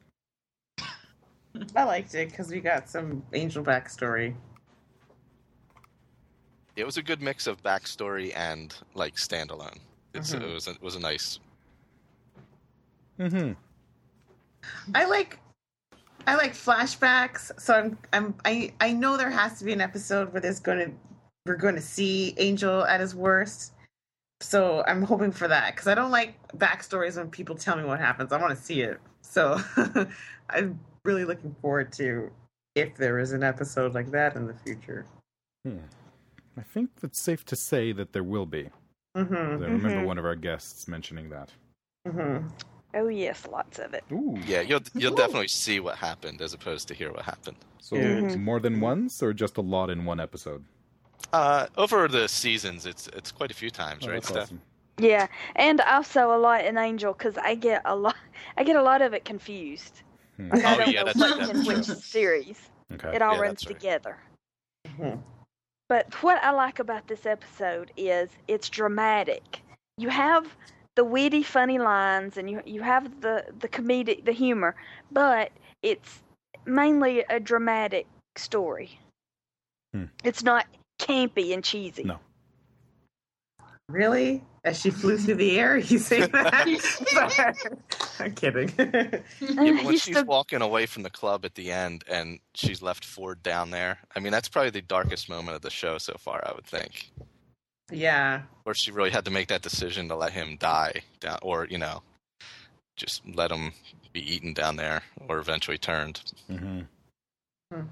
I liked it because we got some Angel backstory. It was a good mix of backstory and like standalone. It was a nice. Mm-hmm. I like flashbacks, so I know there has to be an episode where we're going to see Angel at his worst. So I'm hoping for that, because I don't like backstories when people tell me what happens. I want to see it. So I'm really looking forward to if there is an episode like that in the future. I think it's safe to say that there will be. Mm-hmm. I remember one of our guests mentioning that. Mm-hmm. Oh yes, lots of it. Ooh. Yeah, you'll definitely see what happened as opposed to hear what happened. So more than once, or just a lot in one episode? Over the seasons, it's quite a few times, right, That's Steph? awesome. Yeah, and also a lot in Angel, because I get a lot of it confused. Like, I don't know what's in which series. Okay. It all Yeah, runs that's right. together. Mm-hmm. But what I like about this episode is it's dramatic. You have the witty, funny lines, and you have the comedic, the humor, but it's mainly a dramatic story. It's not campy and cheesy. No. Really? As she flew through the air, you say that? I'm kidding. Yeah, but when she's walking away from the club at the end and she's left Ford down there, I mean, that's probably the darkest moment of the show so far, I would think. Yeah. Where she really had to make that decision to let him die, or, just let him be eaten down there, or eventually turned. Mm-hmm.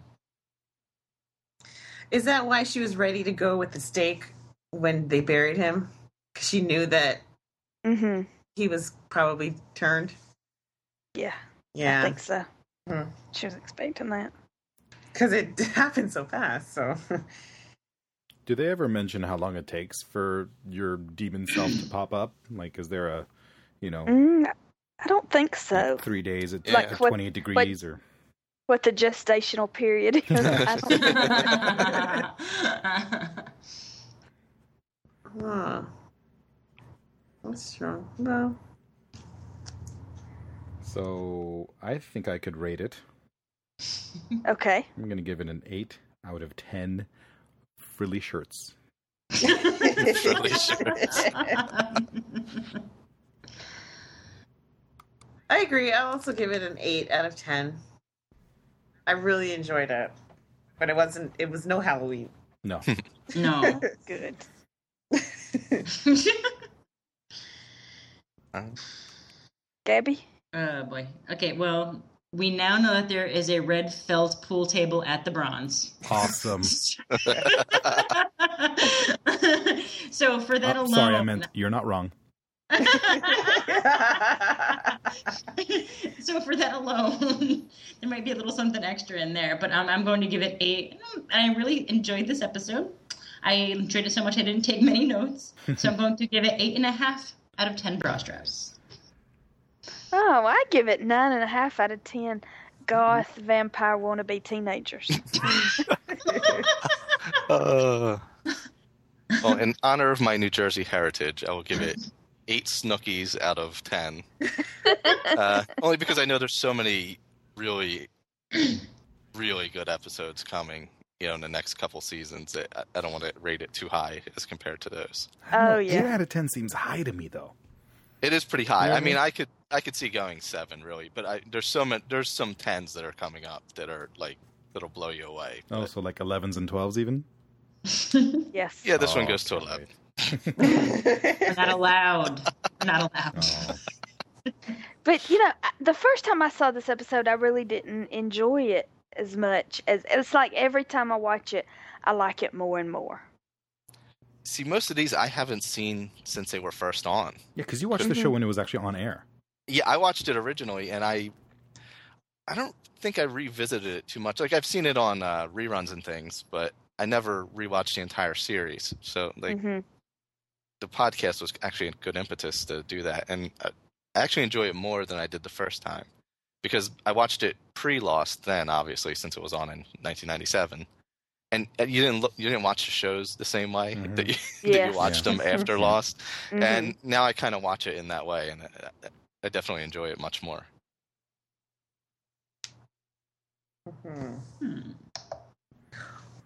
Is that why she was ready to go with the stake when they buried him? Because she knew that he was probably turned? Yeah. Yeah. I think so. Mm. She was expecting that. Because it happened so fast, so... Do they ever mention how long it takes for your demon self to pop up? Like, is there a, I don't think so. like 3 days at Like 28 degrees or... What the gestational period is. I don't know. Huh. That's true. No. So, I think I could rate it. Okay. I'm going to give it an 8 out of 10 frilly shirts. Frilly shirts. I agree. I'll also give it an 8 out of 10. I really enjoyed it. But it was no Halloween. No. No. Good. Gabby? Oh boy. Okay, well, we now know that there is a red felt pool table at the Bronze. Awesome. So for that alone... Sorry, I meant you're not wrong. So for that alone, there might be a little something extra in there, but I'm going to give it 8. I really enjoyed this episode. I enjoyed it so much I didn't take many notes, so I'm going to give it 8.5 out of 10 bra straps. Oh, I give it 9.5 out of 10 goth vampire wannabe teenagers. Well, in honor of my New Jersey heritage, I will give it 8 Snookies out of 10. Only because I know there's so many really, really good episodes coming, in the next couple seasons. I don't want to rate it too high as compared to those. Oh, yeah. 8 out of 10 seems high to me, though. It is pretty high. Yeah. I mean, I could see going 7 really, but there's some 10s that are coming up that are like that'll blow you away. Oh, so like 11s and 12s even? Yes. Yeah, this one goes to 11. We're not allowed. We're not allowed. Oh. But, the first time I saw this episode, I really didn't enjoy it as much. It's like every time I watch it, I like it more and more. See, most of these I haven't seen since they were first on. Yeah, because you watched the show when it was actually on air. Yeah, I watched it originally, and I don't think I revisited it too much. Like, I've seen it on reruns and things, but I never rewatched the entire series. So, the podcast was actually a good impetus to do that. And I actually enjoy it more than I did the first time. Because I watched it pre-Lost then, obviously, since it was on in 1997. And you didn't watch the shows the same way that you watched them after Lost. And now I kind of watch it in that way, and I definitely enjoy it much more.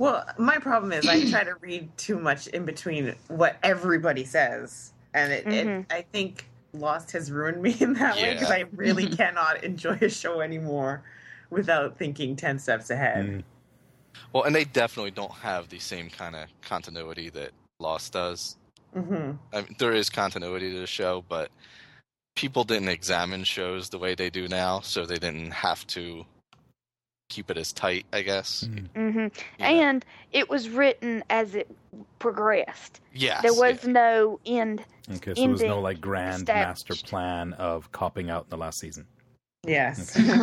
Well, my problem is I try to read too much in between what everybody says, and I think Lost has ruined me in that way because I really cannot enjoy a show anymore without thinking 10 steps ahead. Well, and they definitely don't have the same kind of continuity that Lost does. I mean, there is continuity to the show, but people didn't examine shows the way they do now, so they didn't have to keep it as tight, I guess. And it was written as it progressed. Yes, there was no end. Okay, so there was no like grand master plan of copping out in the last season. Yes. Okay.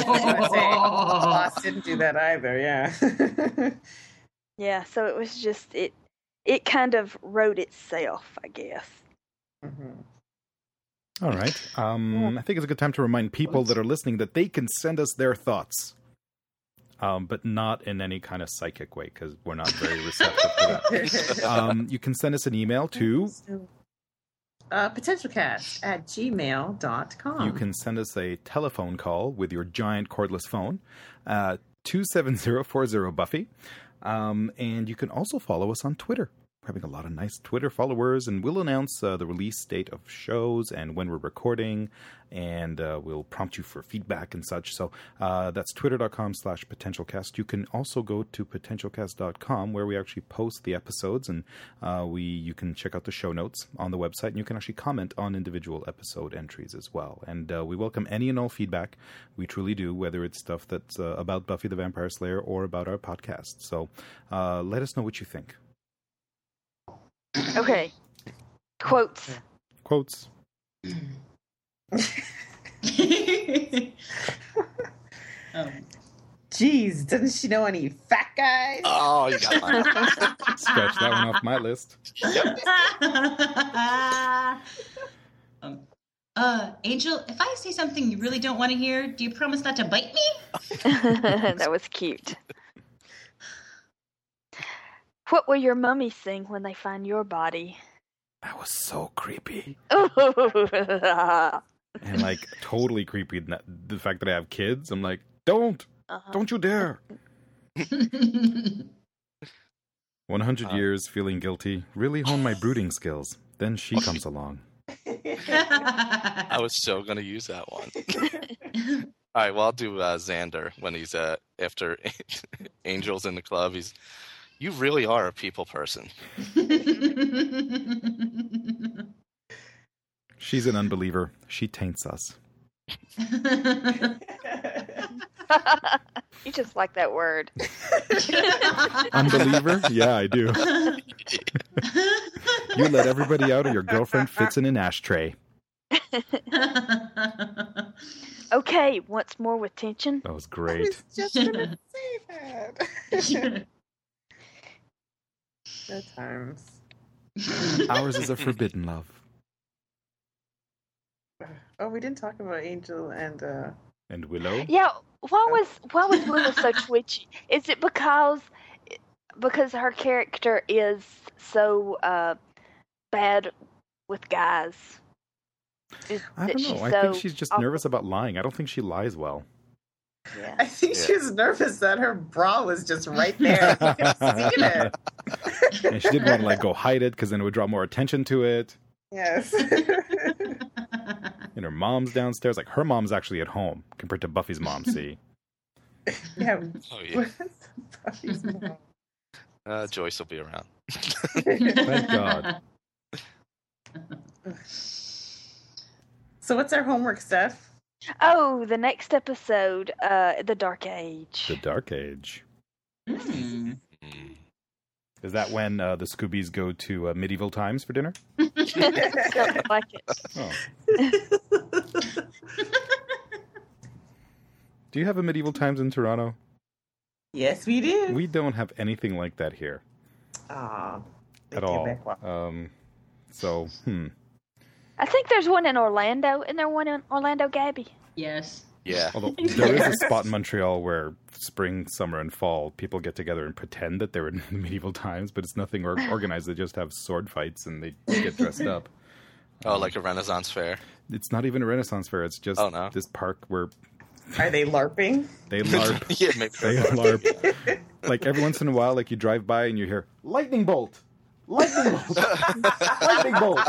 Lost didn't do that either, yeah. Yeah, so it was just, it kind of wrote itself, I guess. All right. I think it's a good time to remind people that are listening that they can send us their thoughts. But not in any kind of psychic way, because we're not very receptive to that. You can send us an email to potentialcast@gmail.com. You can send us a telephone call with your giant cordless phone, 27040-BUFFY. And you can also follow us on Twitter. We're having a lot of nice Twitter followers, and we'll announce the release date of shows and when we're recording, and we'll prompt you for feedback and such. So that's twitter.com/potentialcast. You can also go to potentialcast.com, where we actually post the episodes, and you can check out the show notes on the website, and you can actually comment on individual episode entries as well. And we welcome any and all feedback. We truly do, whether it's stuff that's about Buffy the Vampire Slayer or about our podcast. So let us know what you think. Okay. Quotes. Jeez, doesn't she know any fat guys? Oh, you got mine. Scratch that one off my list. Angel, if I say something you really don't want to hear, do you promise not to bite me? That was cute. What will your mummy sing when they find your body? That was so creepy. And And like totally creepy. The fact that I have kids, I'm like, don't you dare. 100 years feeling guilty. Really hone my brooding skills. Then she comes along. I was so going to use that one. All right, well, I'll do Xander when he's after Angel's in the club. You really are a people person. She's an unbeliever. She taints us. You just like that word. Unbeliever? Yeah, I do. You let everybody out or your girlfriend fits in an ashtray. Okay, once more with tension. That was great. I was just gonna say that. Good times. Ours is a forbidden love. Oh, we didn't talk about Angel and Willow? Yeah, why was Willow so twitchy? Is it because her character is so bad with guys? I don't know. I think she's just nervous about lying. I don't think she lies well. Yeah. I think she was nervous that her bra was just right there. You could have seen it. And she didn't want to go hide it because then it would draw more attention to it. Yes. And her mom's downstairs. Like, her mom's actually at home compared to Buffy's mom, see? Yeah. Oh, yeah. Buffy's mom? Joyce will be around. Thank God. So what's our homework, Steph? Oh, the next episode, The Dark Age. The Dark Age. Mm. Is that when the Scoobies go to medieval times for dinner? Something like it. Oh. Do you have a medieval times in Toronto? Yes, we do. We don't have anything like that here. At all. I think there's one in Orlando. Isn't there one in Orlando, Gabby? Yes. Yeah. Although there is a spot in Montreal where spring, summer, and fall, people get together and pretend that they're in medieval times, but it's nothing organized. They just have sword fights and they get dressed up. Oh, like a Renaissance fair? It's not even a Renaissance fair. It's just this park where Are they LARPing? They LARP. Yeah, maybe They LARP. Like every once in a while, like you drive by and you hear lightning bolt, lightning bolt, lightning bolt.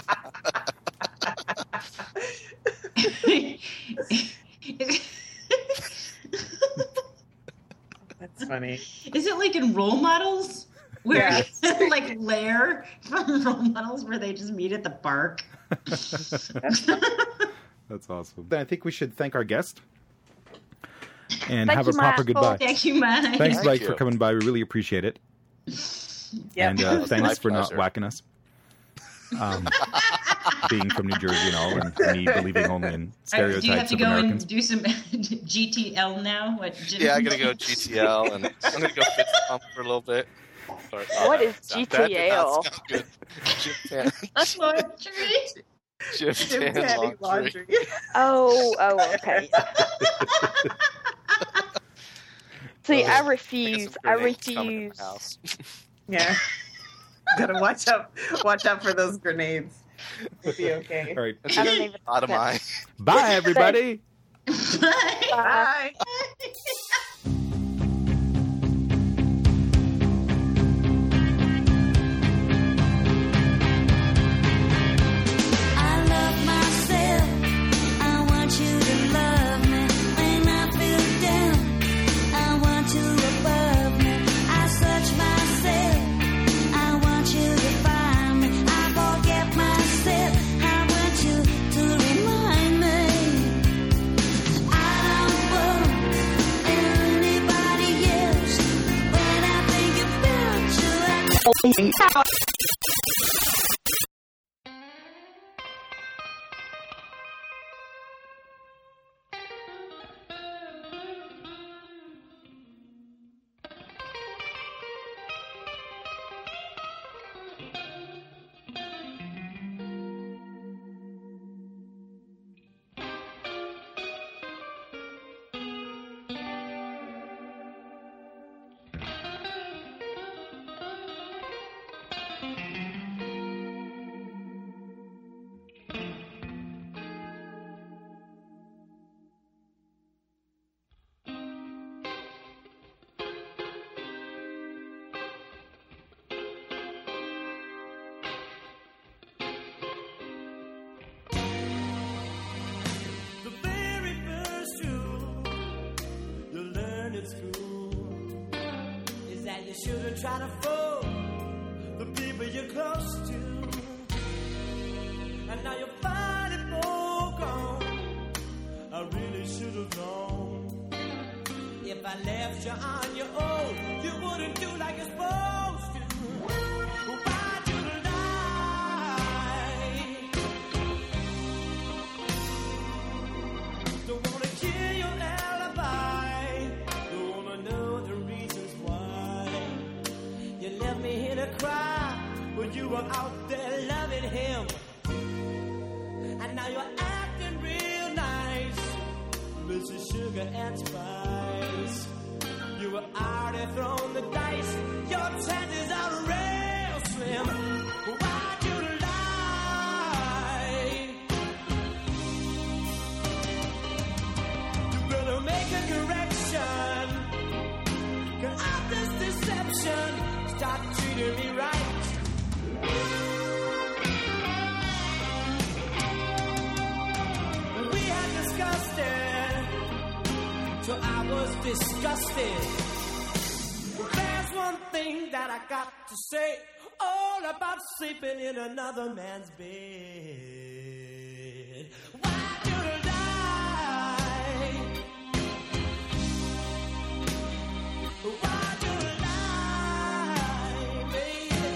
That's funny. Is it like in Role Models? Where Yeah. like Lair from Role Models where they just meet at the park? That's awesome. Then I think we should thank our guest and Thank have you, a proper Michael. goodbye. Thank you, Mike. Thanks, Thank Mike, you. for coming by. We really appreciate it. Yep. And my thanks for not pleasure. whacking us. Being from New Jersey and all, and me believing only in stereotypes do you have to of go Americans. and do some GTL now? What, Jim? Yeah, I'm gonna go GTL, and I'm gonna go fist pump for a little bit. Or, What is that did not GTL? sound good. Gym Laundry? tan Daddy laundry. Oh, okay. See, I refuse. I refuse. Yeah. Gotta watch out for those grenades. It'll be okay. All right. I don't even. Bottom eye. Bye, everybody. Bye. I love myself. I want you to love me. When I feel down, I want you above me. I search myself. I want you to find me. I forget myself. I want you to remind me. I don't want anybody else. When I think about you, The very first rule you learn at school is that you shouldn't try to fool the people you're close to. And now you're finally both gone. I really should have known. If I left you on your own, you wouldn't do like you're supposed to. Why'd you lie? Don't wanna kill your alibi. Don't wanna know the reasons why. You left me here to cry when you were out there loving him. And now you're acting real nice, Mrs. Sugar and Spice. You were already thrown the dice. Your chances are real slim. Why'd you lie? You better make a correction. Get out this deception. Start treating me right. We had discussed it, so I was disgusted. There's one thing that I got to say, all about sleeping in another man's bed. Why'd you lie? Why'd you lie, baby?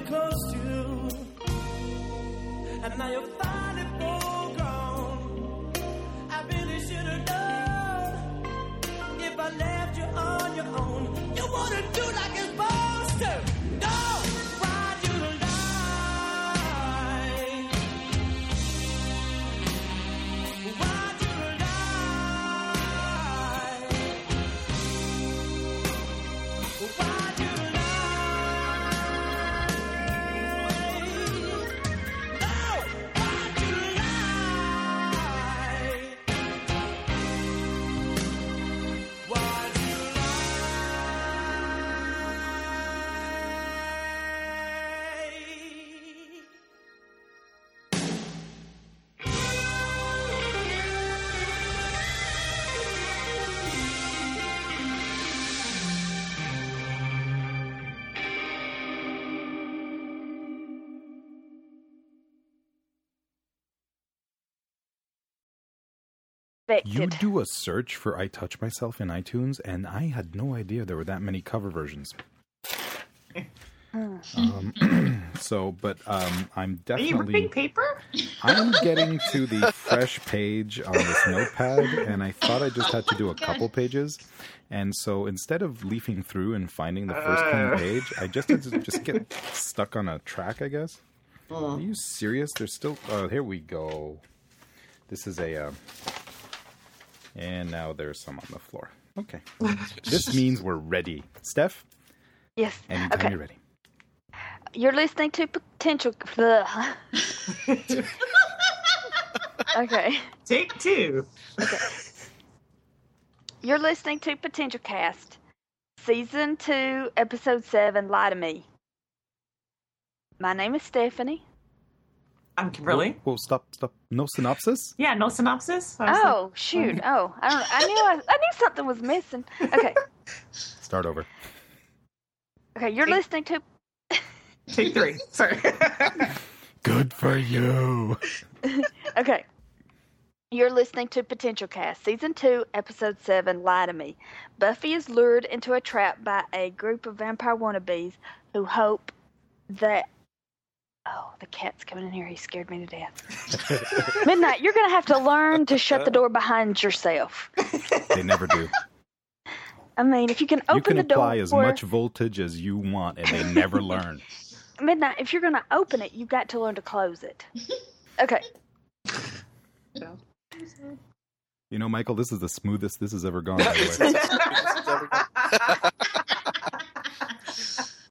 close to. And now you're finally full grown. I really should have known. If I left you on your own, you wouldn't do like it's supposed to. No, why'd you lie? Why'd you lie? Why'd you You do a search for I Touch Myself in iTunes, and I had no idea there were that many cover versions. I'm definitely... Are you ripping paper? I'm getting to the fresh page on this notepad, and I thought I just had to do a couple pages. And so instead of leafing through and finding the first clean page, I just had to just get stuck on a track, I guess. Are you serious? There's still... here we go. This is a... and now there's some on the floor. Okay. This means we're ready. Steph? Yes. Anytime okay. you're ready. You're listening to Potential... Okay. Take two. Okay. You're listening to Potential Cast, Season 2, Episode 7, Lie to Me. My name is Stephanie. I'm Kimberly. Whoa, stop. No synopsis? Yeah, no synopsis? Shoot. Oh, I knew something was missing. Okay. Start over. Okay, you're listening to... Take three. Sorry. Good for you. Okay. You're listening to Potential Cast, Season 2, Episode 7, Lie to Me. Buffy is lured into a trap by a group of vampire wannabes who hope that... Oh, the cat's coming in here. He scared me to death. Midnight, you're going to have to learn to shut the door behind yourself. They never do. I mean, if you can open the door... You can apply as much voltage as you want, and they never learn. Midnight, if you're going to open it, you've got to learn to close it. Okay. You know, Michael, this is the smoothest this has ever gone. By the way.